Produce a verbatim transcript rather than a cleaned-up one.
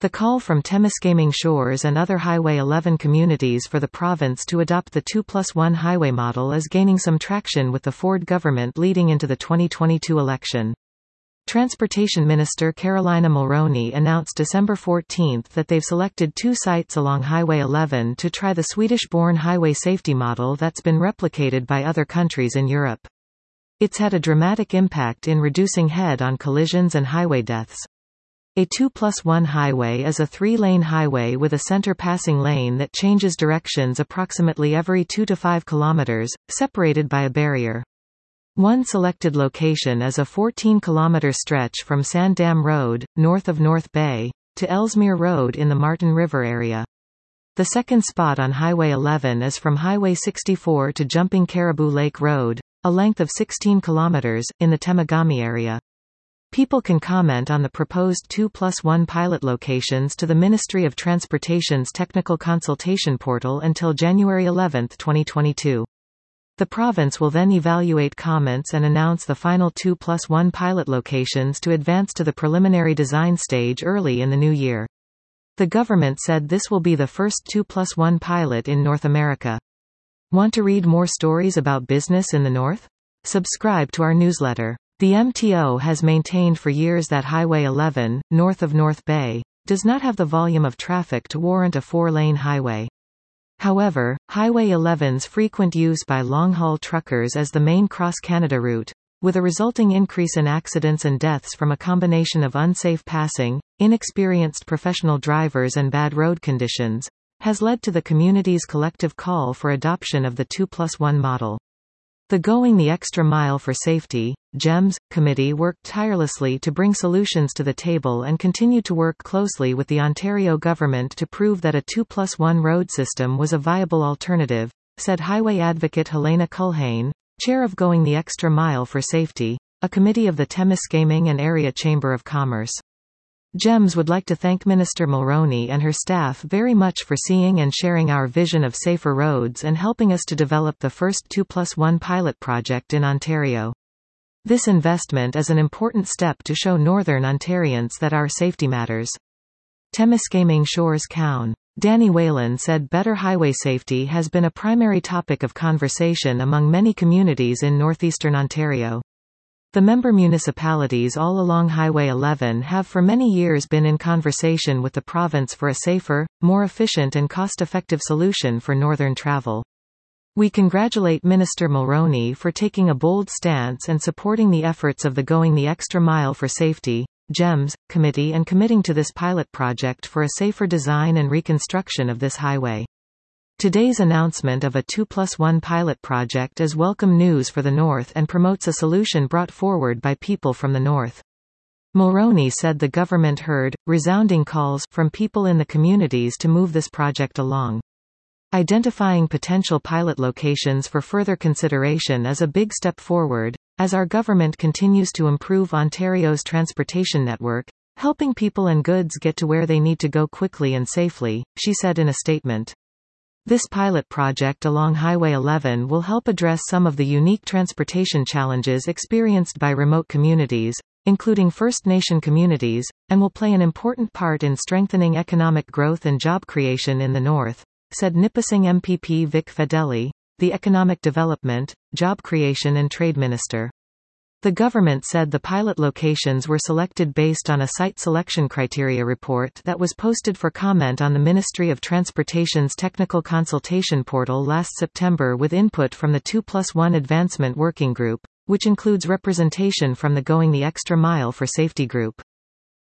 The call from Temiskaming Shores and other Highway eleven communities for the province to adopt the two plus one highway model is gaining some traction with the Ford government leading into the twenty twenty-two election. Transportation Minister Carolina Mulroney announced December fourteenth that they've selected two sites along Highway eleven to try the Swedish-born highway safety model that's been replicated by other countries in Europe. It's had a dramatic impact in reducing head-on collisions and highway deaths. A two plus one highway is a three-lane highway with a center passing lane that changes directions approximately every two to five kilometers, separated by a barrier. One selected location is a fourteen kilometer stretch from Sandam Road, north of North Bay, to Ellesmere Road in the Martin River area. The second spot on Highway eleven is from Highway sixty-four to Jumping Caribou Lake Road, a length of sixteen kilometers, in the Temagami area. People can comment on the proposed two plus one pilot locations to the Ministry of Transportation's technical consultation portal until January eleventh twenty twenty-two. The province will then evaluate comments and announce the final two plus one pilot locations to advance to the preliminary design stage early in the new year. The government said this will be the first two plus one pilot in North America. Want to read more stories about business in the North? Subscribe to our newsletter. The M T O has maintained for years that Highway eleven, north of North Bay, does not have the volume of traffic to warrant a four-lane highway. However, Highway eleven's frequent use by long-haul truckers as the main cross-Canada route, with a resulting increase in accidents and deaths from a combination of unsafe passing, inexperienced professional drivers and bad road conditions, has led to the community's collective call for adoption of the two plus one model. The Going the Extra Mile for Safety, GEMS, committee worked tirelessly to bring solutions to the table and continued to work closely with the Ontario government to prove that a two plus one road system was a viable alternative, said highway advocate Helena Culhane, chair of Going the Extra Mile for Safety, a committee of the Temiskaming and Area Chamber of Commerce. GEMS would like to thank Minister Mulroney and her staff very much for seeing and sharing our vision of safer roads and helping us to develop the first two plus one pilot project in Ontario. This investment is an important step to show Northern Ontarians that our safety matters. Temiskaming Shores Coun. Danny Whalen said better highway safety has been a primary topic of conversation among many communities in northeastern Ontario. The member municipalities all along Highway eleven have for many years been in conversation with the province for a safer, more efficient and cost-effective solution for northern travel. We congratulate Minister Mulroney for taking a bold stance and supporting the efforts of the Going the Extra Mile for Safety, GEMS, committee and committing to this pilot project for a safer design and reconstruction of this highway. Today's announcement of a two plus one pilot project is welcome news for the North and promotes a solution brought forward by people from the North. Mulroney said the government heard resounding calls from people in the communities to move this project along. Identifying potential pilot locations for further consideration is a big step forward, as our government continues to improve Ontario's transportation network, helping people and goods get to where they need to go quickly and safely, she said in a statement. This pilot project along Highway eleven will help address some of the unique transportation challenges experienced by remote communities, including First Nation communities, and will play an important part in strengthening economic growth and job creation in the North, said Nipissing M P P Vic Fedeli, the Economic Development, Job Creation and Trade Minister. The government said the pilot locations were selected based on a site selection criteria report that was posted for comment on the Ministry of Transportation's technical consultation portal last September with input from the two plus one Advancement Working Group, which includes representation from the Going the Extra Mile for Safety group.